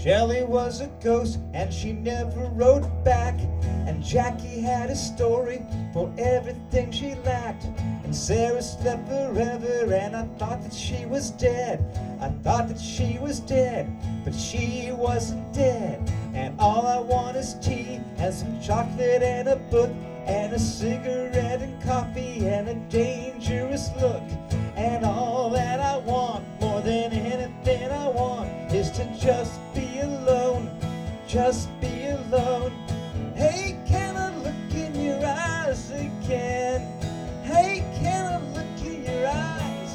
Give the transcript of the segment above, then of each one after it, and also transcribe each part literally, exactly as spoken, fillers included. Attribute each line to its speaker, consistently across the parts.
Speaker 1: Shelley was a ghost and she never wrote back, and Jackie had a story for everything she lacked. And Sarah slept forever and I thought that she was dead. I thought that she was dead, but she wasn't dead. And all I want is tea and some chocolate and a book and a cigarette and coffee and a dangerous look. And all that I want, more than anything I want, is to just be alone, just be alone. Hey, can I look in your eyes again? Hey, can I look in your eyes?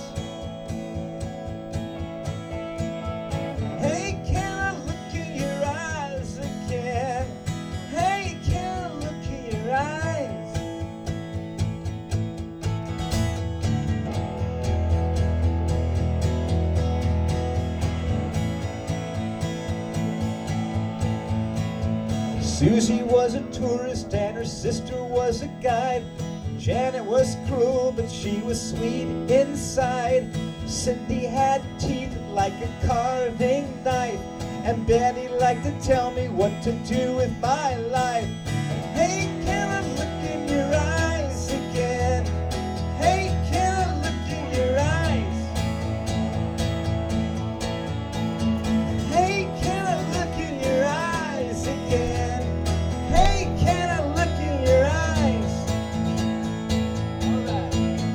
Speaker 1: Hey, can I look in your eyes again? Hey, can I look in your eyes? Susie was a tourist and her sister was a guide. Janet was cruel, but she was sweet inside. Cindy had teeth like a carving knife, and Betty liked to tell me what to do with my life. Hey, can I look in your eyes again? Hey, can I look in your eyes? Hey, can I look in your eyes again? Hey, can I look in your eyes? All right.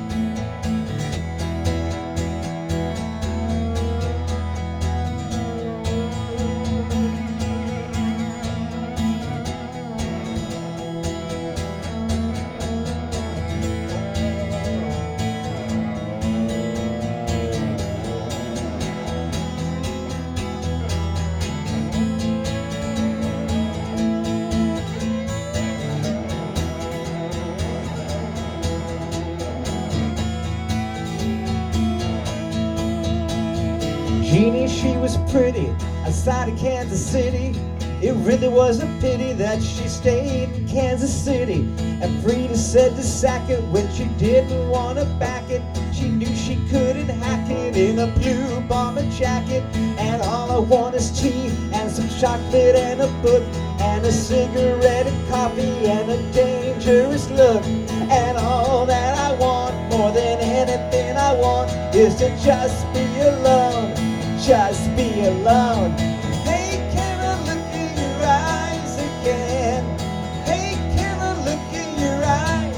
Speaker 1: Jeannie, she was pretty outside of Kansas City. It really was a pity that she stayed in Kansas City. And Frida said to sack it when she didn't want to back it. She knew she couldn't hack it in a blue bomber jacket. And all I want is tea and some chocolate and a book and a cigarette and coffee and a dangerous look. And all that I want, more than anything I want, is to just be alone, just be alone. Hey, can I look in your eyes again? Hey, can I look in your eyes?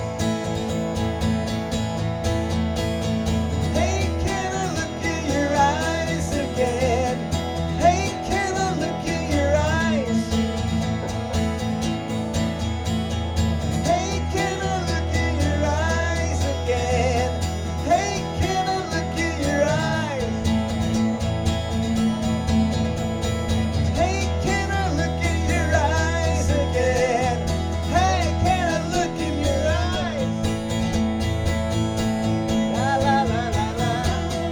Speaker 1: Hey, can I look in your eyes again? Hey, can I look in your eyes? Hey, can I look in your eyes again? Hey, can I look in your eyes? Hey, can I look in your eyes again? Hey, can I look in your eyes? La la la la la.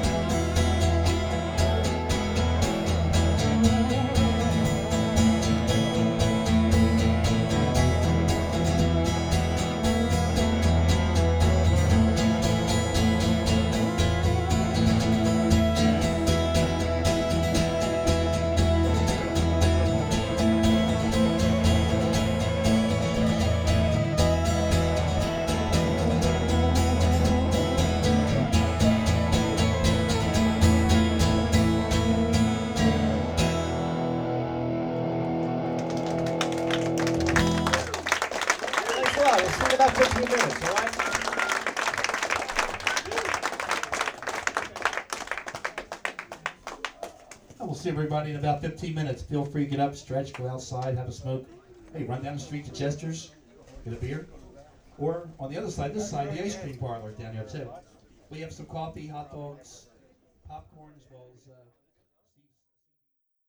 Speaker 1: Thanks a lot. We'll see you in about fifteen minutes, all right?
Speaker 2: And we'll see everybody in about fifteen minutes. Feel free to get up, stretch, go outside, have a smoke. Hey, run down the street to Chester's, get a beer. Or on the other side, this side, the ice cream parlor down there too. We have some coffee, hot dogs, popcorn, as well as... Uh